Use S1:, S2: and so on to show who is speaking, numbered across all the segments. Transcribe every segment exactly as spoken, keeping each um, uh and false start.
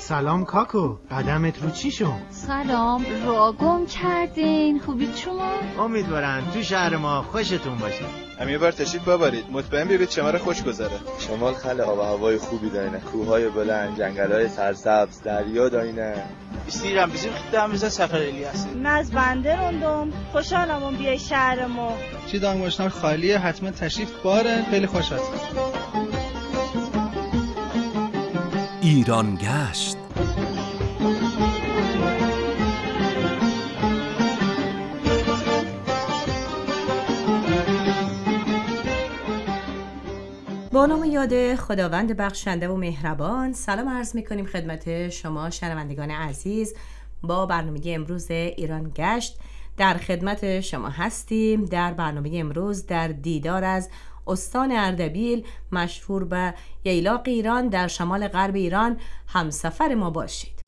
S1: سلام کاکو، قدمت رو چی شد؟
S2: سلام، را گم کردین. خوبید شما؟
S1: امیدوارم تو شهر ما خوشتون باشه.
S3: هم یه بار تشریف ببرید، مطمئن ببینید شمال خوش گذره.
S4: شمال خیلی آب و هوای خوبی داره، کوههای بلند، جنگل‌های سرسبز، دریا داره.
S5: بیستیرم بیزیم خیلی مثل سفر الیاس.
S6: ناز بنده روندم، خوشحالم اون بیای شهر ما.
S7: چی دانگوشنار خالیه، حتما تشریف باره، خیلی خوش هست.
S8: ایران گشت.
S9: با نام یاد خداوند بخشنده و مهربان، سلام عرض می‌کنیم خدمت شما شنوندگان عزیز. با برنامه امروز ایران گشت در خدمت شما هستیم. در برنامه امروز در دیدار از استان اردبیل مشهور به ییلاق ایران در شمال غرب ایران همسفر ما باشید.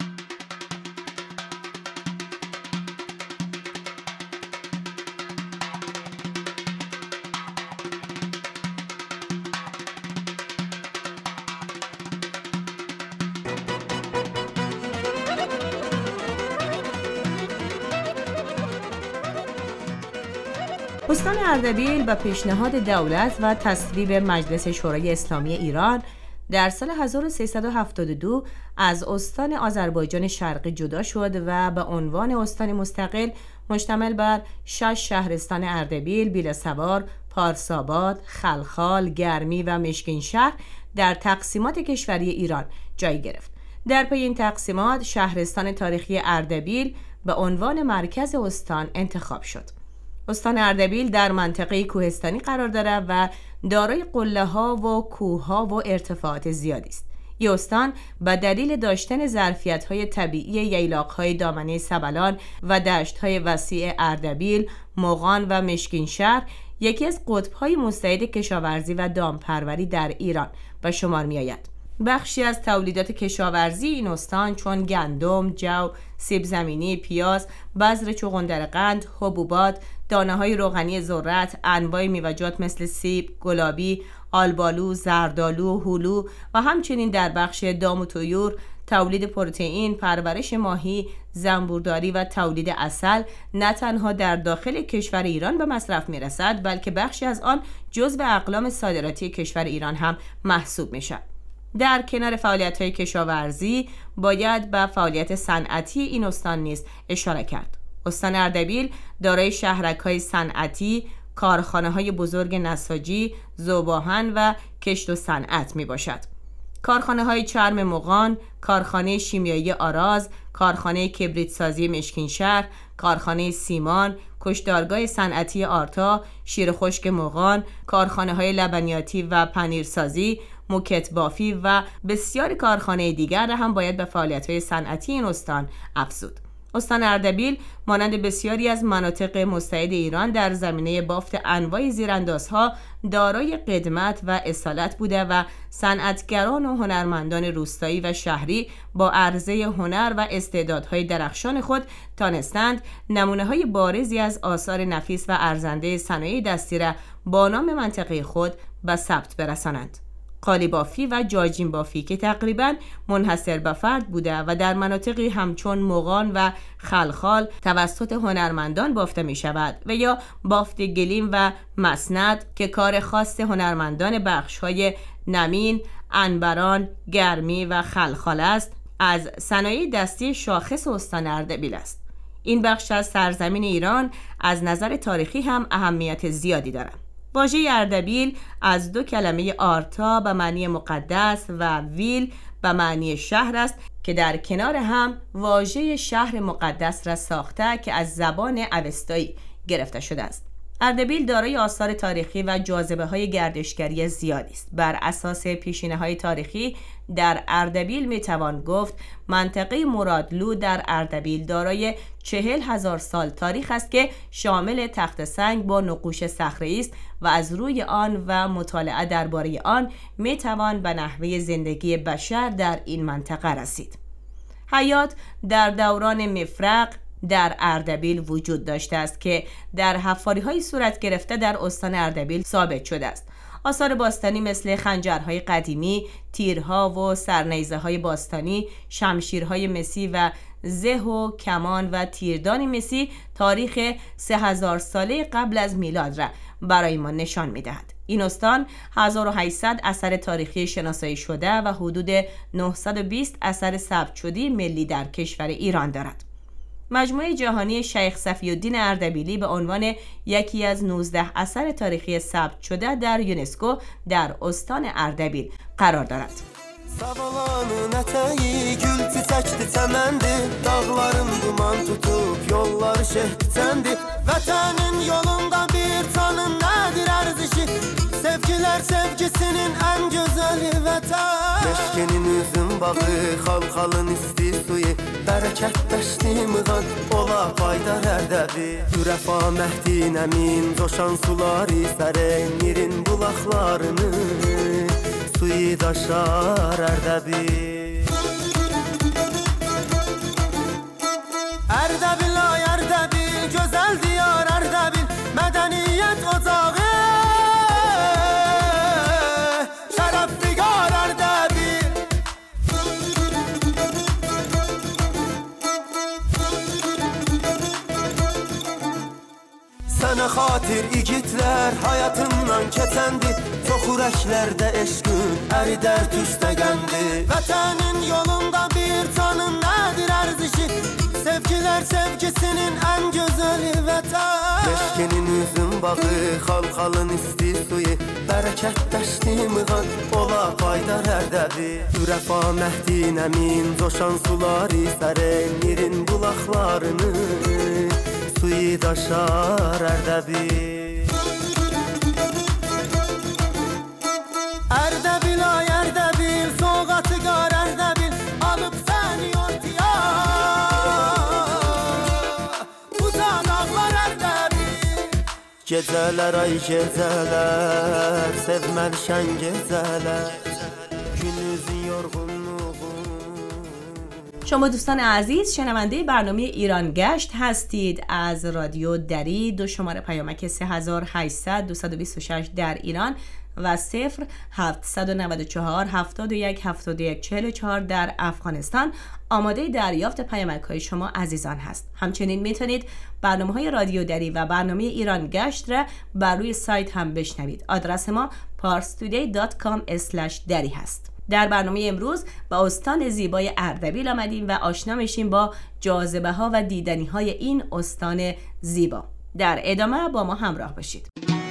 S9: استان اردبیل به پیشنهاد دولت و تصویب مجلس شورای اسلامی ایران در سال هزار و سیصد و هفتاد و دو از استان آذربایجان شرقی جدا شد و به عنوان استان مستقل مشتمل بر شش شهرستان اردبیل، بیله‌سوار، پارساباد، خلخال، گرمی و مشکینشهر در تقسیمات کشوری ایران جای گرفت. در پی این تقسیمات شهرستان تاریخی اردبیل به عنوان مرکز استان انتخاب شد. استان اردبیل در منطقه کوهستانی قرار دارد و دارای قله‌ها و کوه‌ها و ارتفاعات زیادی است. این استان به دلیل داشتن ظرفیت‌های طبیعی ییلاق‌های دامنه سبلان و دشت‌های وسیع اردبیل، مغان و مشکینشهر یکی از قطب‌های مستعد کشاورزی و دامپروری در ایران به شمار می‌آید. بخشی از تولیدات کشاورزی این استان چون گندم، جو، سیب زمینی، پیاز، بذر چغندرقند، حبوبات، دانه‌های روغنی ذرت، انواع میوه‌جات مثل سیب، گلابی، آلبالو، زردآلو، هلو و همچنین در بخش دام و طیور تولید پروتئین، پرورش ماهی، زنبورداری و تولید عسل نه تنها در داخل کشور ایران به مصرف می‌رسد، بلکه بخشی از آن جزو اقلام صادراتی کشور ایران هم محسوب می‌شود. در کنار فعالیت‌های کشاورزی باید به فعالیت صنعتی این استان نیز اشاره کرد. استان اردبیل دارای شهرک‌های صنعتی، کارخانه‌های بزرگ نساجی، ذوب‌آهن و کشت و صنعت میباشد. کارخانه‌های چرم مغان، کارخانه شیمیایی آراز، کارخانه کبریت سازی مشکینشهر، کارخانه سیمان، کشتارگاه صنعتی آرتا، شیر خشک مغان، کارخانه‌های لبنیاتی و پنیرسازی، موکت بافی و بسیاری کارخانه دیگر را هم باید به فعالیت‌های صنعتی این استان افزود. استان اردبیل مانند بسیاری از مناطق مستعد ایران در زمینه بافت انواع زیراندازها دارای قدمت و اصالت بوده و صنعتگران و هنرمندان روستایی و شهری با عرضه هنر و استعدادهای درخشان خود تانستند نمونه‌های بارزی از آثار نفیس و ارزنده صنایع دستی را با نام منطقه خود به ثبت برسانند. قالی بافی و جاجین بافی که تقریباً منحصر به فرد بوده و در مناطقی همچون مغان و خلخال توسط هنرمندان بافته می شود و یا بافت گلیم و مسند که کار خاص هنرمندان بخش‌های نمین، عنبران، گرمی و خلخال است، از صنایع دستی شاخص استان اردبیل است. این بخش از سرزمین ایران از نظر تاریخی هم اهمیت زیادی دارد. واژه اردبیل از دو کلمه آرتا به معنی مقدس و ویل به معنی شهر است که در کنار هم واژه شهر مقدس را ساخته که از زبان اوستایی گرفته شده است. اردبیل دارای آثار تاریخی و جاذبه‌های گردشگری زیادی است. بر اساس پیشینه‌های تاریخی در اردبیل میتوان گفت منطقه مرادلو در اردبیل دارای چهل هزار سال تاریخ است که شامل تخت سنگ با نقوش صخره‌ای است و از روی آن و مطالعه درباره آن میتوان به نحوه زندگی بشر در این منطقه رسید. حیات در دوران مفرق در اردبیل وجود داشته است که در حفاری‌های صورت گرفته در استان اردبیل ثابت شده است. آثار باستانی مثل خنجرهای قدیمی، تیرها و سرنیزه‌های باستانی، شمشیرهای مسی و زه و کمان و تیردان مسی تاریخ سه هزار ساله قبل از میلاد را برای ما نشان می‌دهد. این استان هزار و هشتصد اثر تاریخی شناسایی شده و حدود نهصد و بیست اثر ثبت شده ملی در کشور ایران دارد. مجموعه جهانی شیخ صفی الدین اردبیلی به عنوان یکی از نوزده اثر تاریخی ثبت شده در یونسکو در استان اردبیل قرار دارد.
S10: Savalanın ətəyi gül çiçəkdi çəməndi, dağların duman tutub yolları şehdi çəndi. Vətənin yolunda bir canın nədir ərzişi, sevgilər sevgisinin ən gözəli vətən. Meşkenin üzüm bağı, xalxalın isti suyu, bərəkətləşdi mığan, ola paydar Ərdəbi. Ürəfa Məhdin əmin, coşan suları sərən, mirin bulaqlarını suyu daşar Ərdəbil. Ərdəbil ay Ərdəbil, gözəl diyar Ərdəbil, mədəniyyət ocağı, şərəf fiqar Ərdəbil. Sənə xatir igidlər həyatımdan keçəndi, çox ürəklərdə eşqin ərilər tüstəgəndi. Vətənin yolunda bir canın nədir ərzişi, sevgilər sevgisinin ən gözəli vətən. Meşkenin üzüm bağı, xalxalın isti suyu, bərəkətləşdi mığan, ola paydar Ərdəbi. Ürəfa Məhdin əmin, coşan suları sərən, mirin bulaqlarını suyu daşar Ərdəbi. Ərdəbil ay Ərdəbil, soğatı qar Ərdəbil, alıb səni ortaya, uzan ağlar Ərdəbil. Gecələr ay gecələr, sevməlşən gecələr, günüzün yorğunluğu.
S9: شما دوستان عزیز شنونده برنامه ایران گشت هستید از رادیو دری. دو شماره پیامک سه هزار و هشتصد دویست و بیست و شش در ایران و صفر هفتصد و نود و چهار هفتاد و یک هفتاد و یک چهل و چهار در افغانستان آماده دریافت پیامک های شما عزیزان هست. همچنین میتونید برنامه های رادیو دری و برنامه ایران گشت را بر روی سایت هم بشنوید. آدرس ما پارس تودی دات کام اسلش دری هست. در برنامه امروز با استان زیبای اردبیل آمدیم و آشنا میشیم با جاذبه ها و دیدنی های این استان زیبا. در ادامه با ما همراه باشید.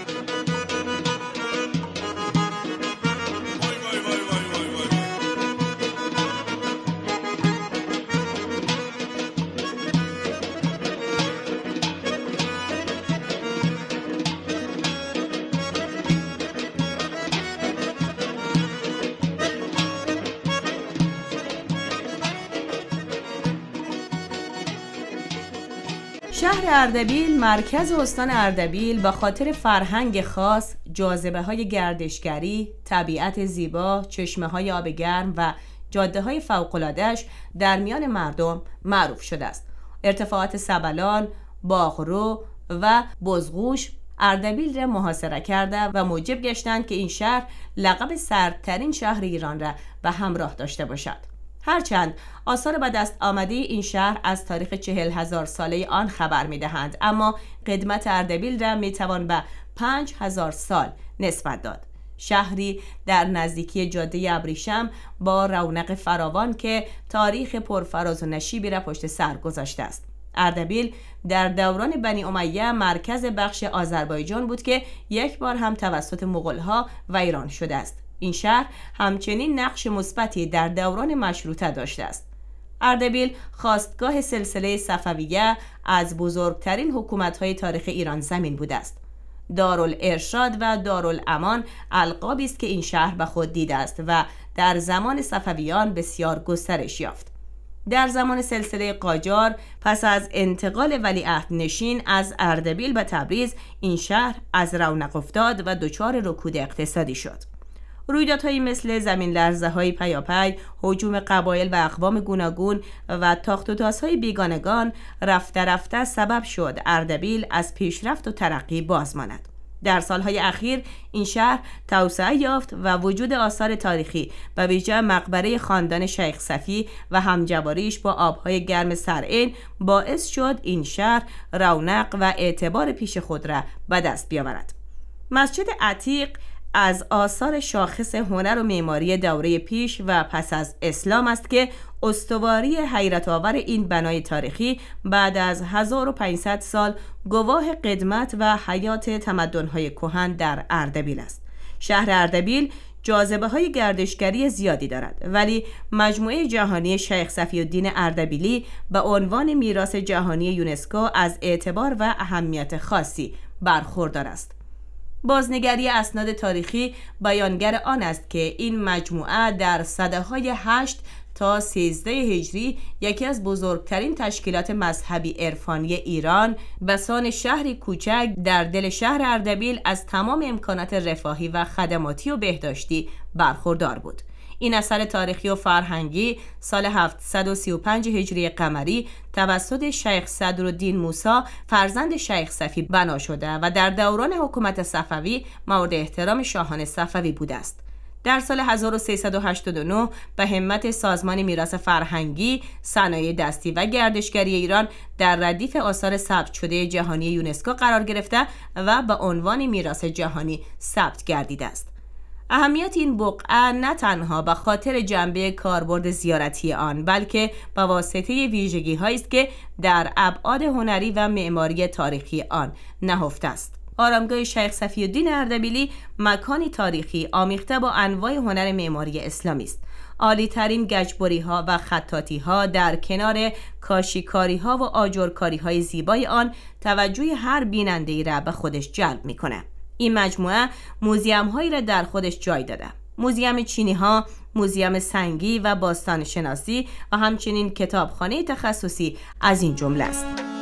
S9: شهر اردبیل مرکز استان اردبیل با خاطر فرهنگ خاص، جاذبه‌های گردشگری، طبیعت زیبا، چشمه‌های آب گرم و جاده‌های فوق‌العاده‌اش در میان مردم معروف شده است. ارتفاعات سبلان، باغرو و بزغوش اردبیل را محاصره کرده و موجب گشتند که این شهر لقب سردترین شهر ایران را به همراه داشته باشد. هرچند آثار به دست آمده این شهر از تاریخ چهل هزار ساله آن خبر می دهند، اما قدمت اردبیل را می توان به پنج هزار سال نسبت داد. شهری در نزدیکی جاده ابریشم با رونق فراوان که تاریخ پرفراز و نشیبی را پشت سر گذاشته است. اردبیل در دوران بنی امیه مرکز بخش آذربایجان بود که یک بار هم توسط مغول‌ها ویران شده است. این شهر همچنین نقش مثبتی در دوران مشروطه داشته است. اردبیل خاستگاه سلسله صفویه از بزرگترین حکومت‌های تاریخ ایران زمین بوده است. دارالارشاد و دارالامان القابی است که این شهر به خود دیده است و در زمان صفویان بسیار گسترش یافت. در زمان سلسله قاجار پس از انتقال ولیعهد نشین از اردبیل به تبریز، این شهر از رونق افتاد و دچار رکود اقتصادی شد. رویدادهایی مثل زمین لرزه های پیاپی، هجوم قبایل و اقوام گوناگون و تاخت و تازهای بیگانگان رفته رفته سبب شد اردبیل از پیشرفت و ترقی باز ماند. در سالهای اخیر این شهر توسعه یافت و وجود آثار تاریخی و ویژه مقبره خاندان شیخ صفی و همجواریش با آبهای گرم سرعین باعث شد این شهر رونق و اعتبار پیش خود را به دست بیاورد. مسجد عتیق از آثار شاخص هنر و معماری دوره پیش و پس از اسلام است که استواری حیرت آور این بنای تاریخی بعد از هزار و پانصد سال گواه قدمت و حیات تمدن‌های کهن در اردبیل است. شهر اردبیل جاذبه های گردشگری زیادی دارد، ولی مجموعه جهانی شیخ صفی الدین اردبیلی به عنوان میراث جهانی یونسکو از اعتبار و اهمیت خاصی برخوردار است. بازنگری اسناد تاریخی بیانگر آن است که این مجموعه در سده‌های هشت تا سیزده هجری یکی از بزرگترین تشکیلات مذهبی عرفانی ایران به سان شهری کوچک در دل شهر اردبیل از تمام امکانات رفاهی و خدماتی و بهداشتی برخوردار بود. این اثر تاریخی و فرهنگی سال هفتصد و سی و پنج هجری قمری توسط شیخ صدرالدین موسی فرزند شیخ صفی بنا شده و در دوران حکومت صفوی مورد احترام شاهان صفوی بوده است. در سال هزار و سیصد و هشتاد و نه به همت سازمان میراث فرهنگی، صنایع دستی و گردشگری ایران در ردیف آثار ثبت شده جهانی یونسکو قرار گرفته و به عنوان میراث جهانی ثبت گردیده است. اهمیت این بقعه نه تنها به خاطر جنبه کاربرد زیارتی آن، بلکه به واسطه ویژگی هایی است که در ابعاد هنری و معماری تاریخی آن نهفته است. آرامگاه شیخ صفی الدین اردبیلی مکانی تاریخی آمیخته با انواع هنر معماری اسلامی است. عالی ترین گچبری ها و خطاطی ها در کنار کاشیکاری ها و آجرکاری های زیبای آن توجه هر بیننده ای را به خودش جلب میکنه. این مجموعه موزیم هایی را در خودش جای داده. موزیم چینی ها، موزیم سنگی و باستان شناسی و همچنین کتابخانه تخصصی از این جمله است.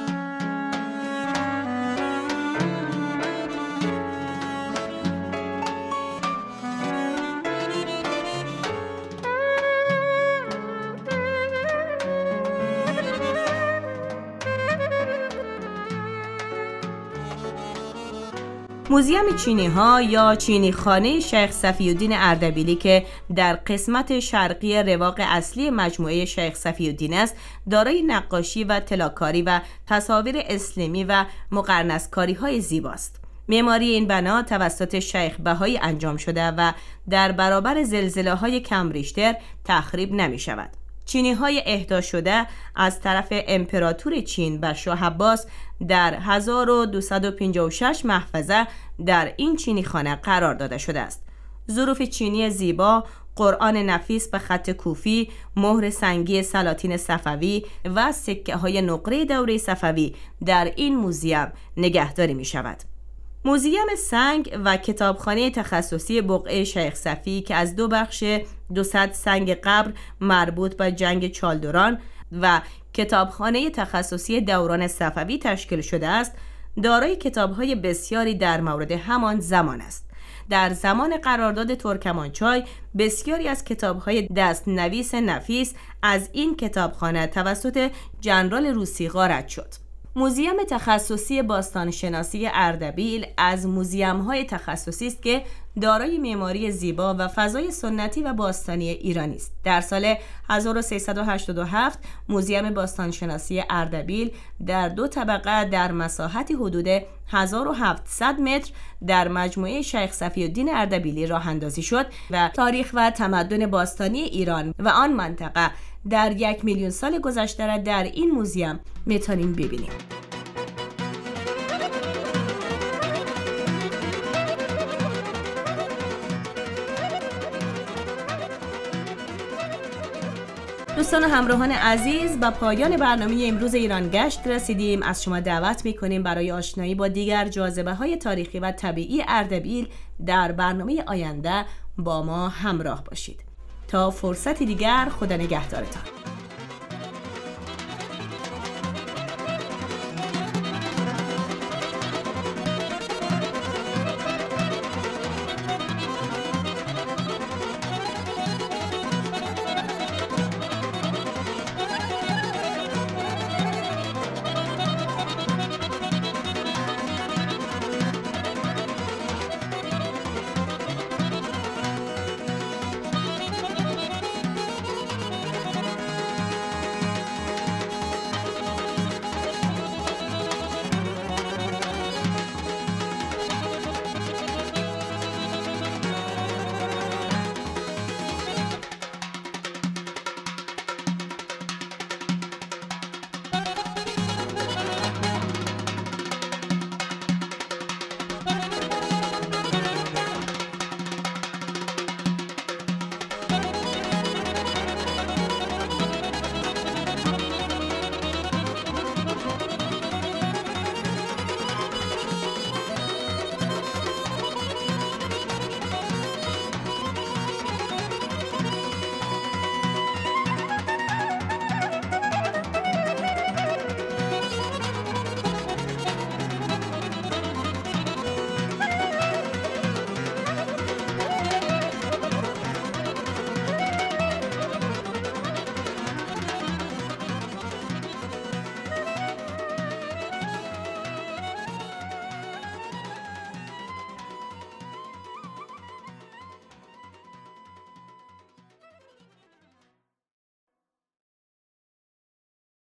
S9: موزیم چینی ها یا چینی خانه شیخ صفی الدین اردبیلی که در قسمت شرقی رواق اصلی مجموعه شیخ صفی الدین است، دارای نقاشی و طلاکاری و تصاویر اسلامی و مقرنس‌کاری های زیباست. معماری این بنا توسط شیخ بهایی انجام شده و در برابر زلزله های کم ریشتر تخریب نمی شود. چینی های اهدا شده از طرف امپراتور چین و شاه عباس در هزار و دویست و پنجاه و شش محفظه در این چینی خانه قرار داده شده است. ظروف چینی زیبا، قرآن نفیس به خط کوفی، مهر سنگی سلاطین صفوی و سکه های نقره دوره صفوی در این موزیم نگهداری می شود. موزیم سنگ و کتابخانه تخصصی بقعه شیخ صفی که از دو بخش دوصد سنگ قبر مربوط به جنگ چالدوران و کتابخانه تخصصی دوران صفوی تشکیل شده است، دارای کتاب‌های بسیاری در مورد همان زمان است. در زمان قرارداد ترکمانچای بسیاری از کتاب‌های دست‌نویس نفیس از این کتابخانه توسط جنرال روسی غارت شد. موزیم تخصصی باستانشناسی اردبیل از موزیم‌های تخصصی است که دارای معماری زیبا و فضای سنتی و باستانی ایرانی است. در سال هزار و سیصد و هشتاد و هفت موزیم باستانشناسی اردبیل در دو طبقه در مساحتی حدود هزار و هفتصد متر در مجموعه شیخ صفی الدین اردبیلی راه اندازی شد و تاریخ و تمدن باستانی ایران و آن منطقه در یک میلیون سال گذشته را در این موزیم میتونیم ببینیم. دوستان و همراهان عزیز، با پایان برنامه امروز ایران گشت رسیدیم. از شما دعوت میکنیم برای آشنایی با دیگر جاذبه های تاریخی و طبیعی اردبیل در برنامه آینده با ما همراه باشید. تا فرصتی دیگر، خدا نگهدارتان.